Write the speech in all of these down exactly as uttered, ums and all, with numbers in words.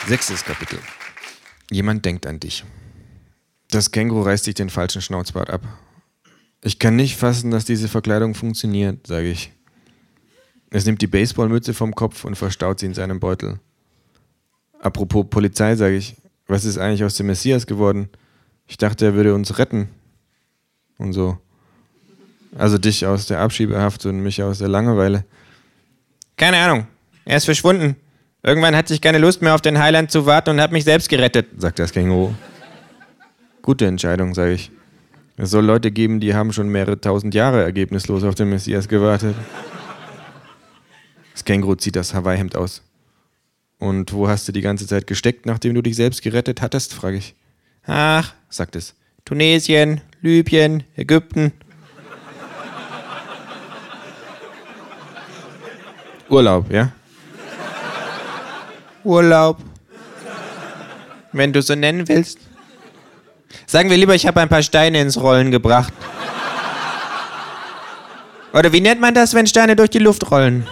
Sechstes Kapitel. Jemand denkt an dich. Das Känguru reißt sich den falschen Schnauzbart ab. Ich kann nicht fassen, dass diese Verkleidung funktioniert, sage ich. Es nimmt die Baseballmütze vom Kopf und verstaut sie in seinem Beutel. Apropos Polizei, sage ich. Was ist eigentlich aus dem Messias geworden? Ich dachte, er würde uns retten. Und so. Also dich aus der Abschiebehaft und mich aus der Langeweile. Keine Ahnung. Er ist verschwunden. Irgendwann hatte ich keine Lust mehr auf den Heiland zu warten und habe mich selbst gerettet, sagt das Känguru. Gute Entscheidung, sage ich. Es soll Leute geben, die haben schon mehrere tausend Jahre ergebnislos auf den Messias gewartet. Das Känguru zieht das Hawaii-Hemd aus. Und wo hast du die ganze Zeit gesteckt, nachdem du dich selbst gerettet hattest, frage ich. Ach, sagt es. Tunesien, Libyen, Ägypten. Urlaub, ja? Urlaub. Wenn du so nennen willst. Sagen wir lieber, ich habe ein paar Steine ins Rollen gebracht. Oder wie nennt man das, wenn Steine durch die Luft rollen?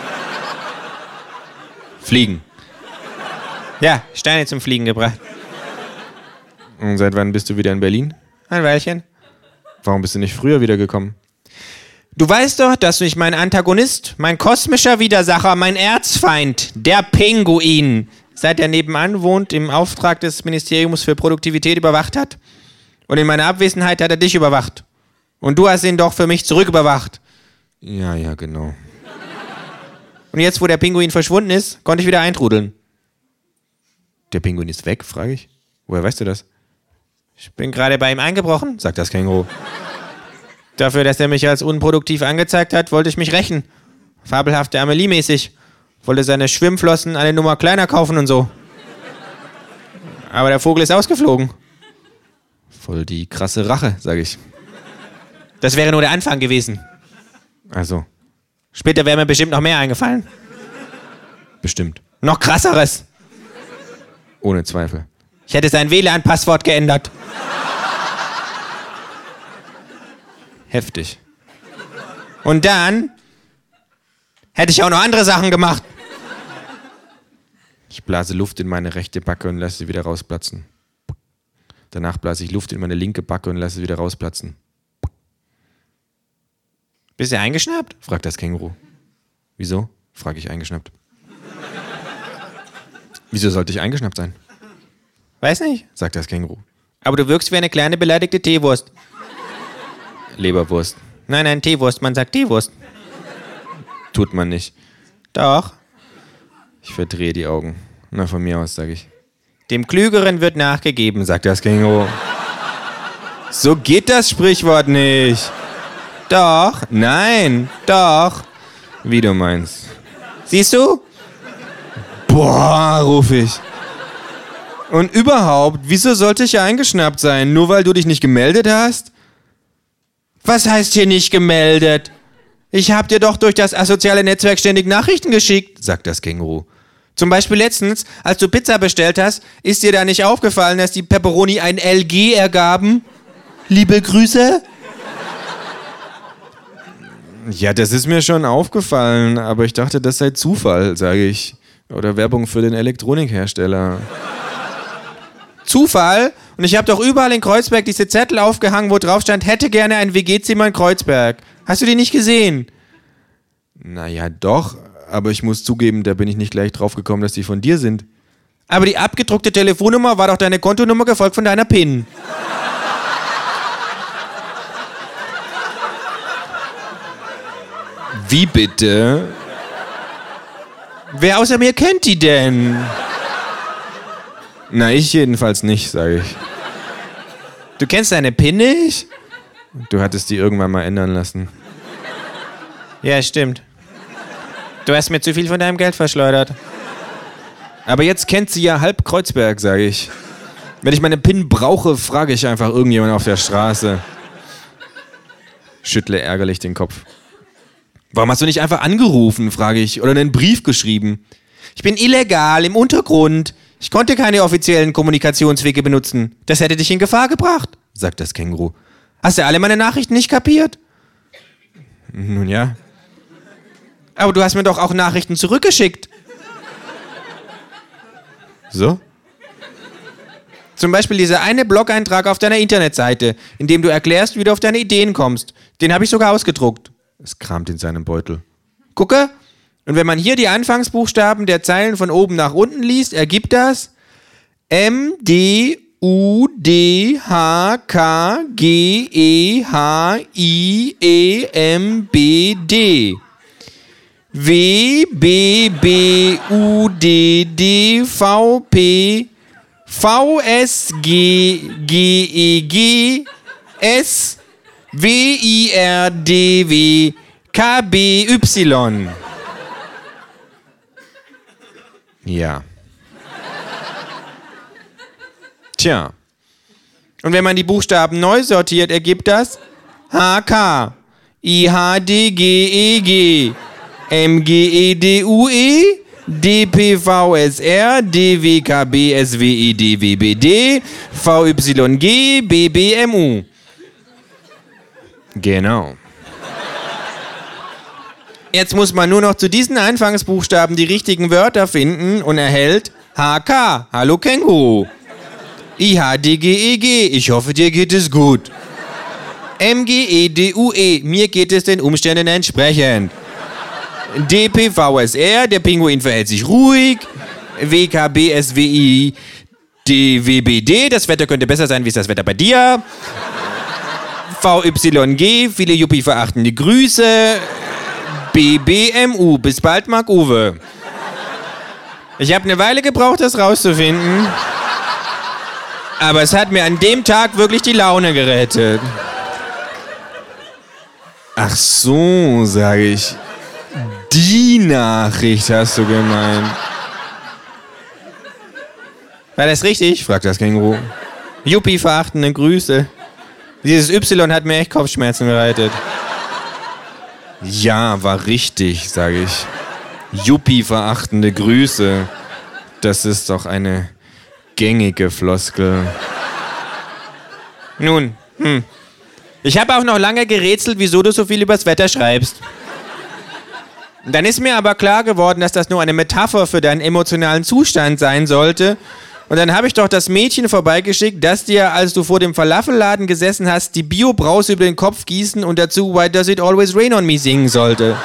Fliegen. Ja, Steine zum Fliegen gebracht. Und seit wann bist du wieder in Berlin? Ein Weilchen. Warum bist du nicht früher wiedergekommen? Du weißt doch, dass mich mein Antagonist, mein kosmischer Widersacher, mein Erzfeind, der Pinguin, seit er nebenan wohnt, im Auftrag des Ministeriums für Produktivität überwacht hat. Und in meiner Abwesenheit hat er dich überwacht. Und du hast ihn doch für mich zurücküberwacht. Ja, ja, genau. Und jetzt, wo der Pinguin verschwunden ist, konnte ich wieder eintrudeln. Der Pinguin ist weg, frage ich. Woher weißt du das? Ich bin gerade bei ihm eingebrochen, sagt das Känguru. Dafür, dass er mich als unproduktiv angezeigt hat, wollte ich mich rächen. Fabelhafte Amelie-mäßig. Wollte seine Schwimmflossen eine Nummer kleiner kaufen und so. Aber der Vogel ist ausgeflogen. Voll die krasse Rache, sage ich. Das wäre nur der Anfang gewesen. Also. Später wäre mir bestimmt noch mehr eingefallen. Bestimmt. Noch krasseres. Ohne Zweifel. Ich hätte sein W L A N-Passwort geändert. Heftig. Und dann hätte ich auch noch andere Sachen gemacht. Ich blase Luft in meine rechte Backe und lasse sie wieder rausplatzen. Danach blase ich Luft in meine linke Backe und lasse sie wieder rausplatzen. Bist du eingeschnappt? Fragt das Känguru. Wieso? Frage ich eingeschnappt. Wieso sollte ich eingeschnappt sein? Weiß nicht, sagt das Känguru. Aber du wirkst wie eine kleine beleidigte Teewurst. Leberwurst. Nein, nein, Teewurst, man sagt Teewurst. Tut man nicht. Doch. Ich verdrehe die Augen. Na, von mir aus, sage ich. Dem Klügeren wird nachgegeben, sagt das Känguru. So geht das Sprichwort nicht. Doch. Nein. Doch. Wie du meinst. Siehst du? Boah, ruf ich. Und überhaupt, wieso sollte ich ja eingeschnappt sein? Nur weil du dich nicht gemeldet hast? Was heißt hier nicht gemeldet? Ich hab dir doch durch das asoziale Netzwerk ständig Nachrichten geschickt, sagt das Känguru. Zum Beispiel letztens, als du Pizza bestellt hast, ist dir da nicht aufgefallen, dass die Pepperoni ein L G ergaben? Liebe Grüße? Ja, das ist mir schon aufgefallen, aber ich dachte, das sei Zufall, sage ich. Oder Werbung für den Elektronikhersteller. Zufall? Und ich habe doch überall in Kreuzberg diese Zettel aufgehangen, wo drauf stand, hätte gerne ein W G-Zimmer in Kreuzberg. Hast du die nicht gesehen? Naja, doch. Aber ich muss zugeben, da bin ich nicht gleich drauf gekommen, dass die von dir sind. Aber die abgedruckte Telefonnummer war doch deine Kontonummer, gefolgt von deiner PIN. Wie bitte? Wer außer mir kennt die denn? Na, ich jedenfalls nicht, sage ich. Du kennst deine PIN nicht? Du hattest die irgendwann mal ändern lassen. Ja, stimmt. Du hast mir zu viel von deinem Geld verschleudert. Aber jetzt kennt sie ja halb Kreuzberg, sage ich. Wenn ich meine PIN brauche, frage ich einfach irgendjemanden auf der Straße. Schüttle ärgerlich den Kopf. Warum hast du nicht einfach angerufen, frage ich, oder einen Brief geschrieben? Ich bin illegal im Untergrund. Ich konnte keine offiziellen Kommunikationswege benutzen. Das hätte dich in Gefahr gebracht, sagt das Känguru. Hast du alle meine Nachrichten nicht kapiert? Nun ja. Aber du hast mir doch auch Nachrichten zurückgeschickt. So? Zum Beispiel dieser eine Blog-Eintrag auf deiner Internetseite, in dem du erklärst, wie du auf deine Ideen kommst. Den habe ich sogar ausgedruckt. Es kramt in seinem Beutel. Gucke. Und wenn man hier die Anfangsbuchstaben der Zeilen von oben nach unten liest, ergibt das M, D, U, D, H, K, G, E, H, I, E, M, B, D. W, B, B, U, D, D, V, P, V, S, G, G, E, G, S, W, I, R, D, W, K, B, Y. Ja. Tja. Und wenn man die Buchstaben neu sortiert, ergibt das H, K, I, H, D, G, E, G, M, G, E, D, U, E, D, P, V, S, R, D, W, K, B, S, W, E, D, W, B, D, V, Y, G, B, B, M, U. Genau. Jetzt muss man nur noch zu diesen Anfangsbuchstaben die richtigen Wörter finden und erhält H K, hallo Känguru. I, H, D, G, E, G, ich hoffe, dir geht es gut. M, G, E, D, U, E, mir geht es den Umständen entsprechend. D, P, V, S, R, der Pinguin verhält sich ruhig. W, K, B, S, W, I, D, W, B, D, das Wetter könnte besser sein, wie ist das Wetter bei dir? V, Y, G, viele Yuppie verachtende Grüße. B, B, M, U, bis bald, Mark Uwe. Ich habe eine Weile gebraucht, das rauszufinden. Aber es hat mir an dem Tag wirklich die Laune gerettet. Ach so, sage ich. Die Nachricht hast du gemeint. War das richtig? Fragt das Känguru. Yuppie verachtende Grüße. Dieses Y hat mir echt Kopfschmerzen bereitet. Ja, war richtig, sage ich. Yuppie verachtende Grüße. Das ist doch eine gängige Floskel. Nun, hm. Ich habe auch noch lange gerätselt, wieso du so viel übers Wetter schreibst. Dann ist mir aber klar geworden, dass das nur eine Metapher für deinen emotionalen Zustand sein sollte. Und dann habe ich doch das Mädchen vorbeigeschickt, das dir, als du vor dem Falafelladen gesessen hast, die Bio-Brause über den Kopf gießen und dazu Why Does It Always Rain on Me singen sollte.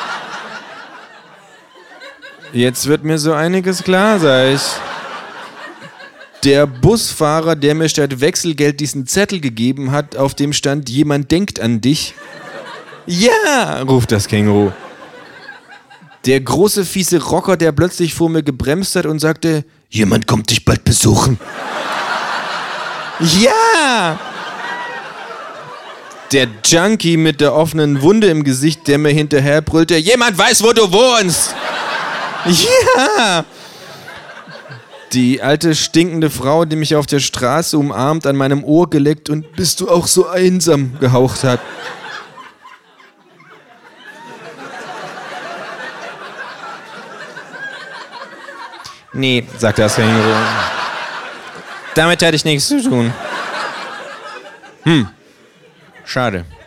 Jetzt wird mir so einiges klar, sag ich. Der Busfahrer, der mir statt Wechselgeld diesen Zettel gegeben hat, auf dem stand, jemand denkt an dich. Ja, ruft das Känguru. Der große, fiese Rocker, der plötzlich vor mir gebremst hat und sagte, jemand kommt dich bald besuchen. Ja! Der Junkie mit der offenen Wunde im Gesicht, der mir hinterher brüllte, jemand weiß, wo du wohnst. Ja! Die alte, stinkende Frau, die mich auf der Straße umarmt, an meinem Ohr geleckt und bist du auch so einsam gehaucht hat. Nee, sagt das Känguru. Damit hatte ich nichts zu tun. Hm, schade.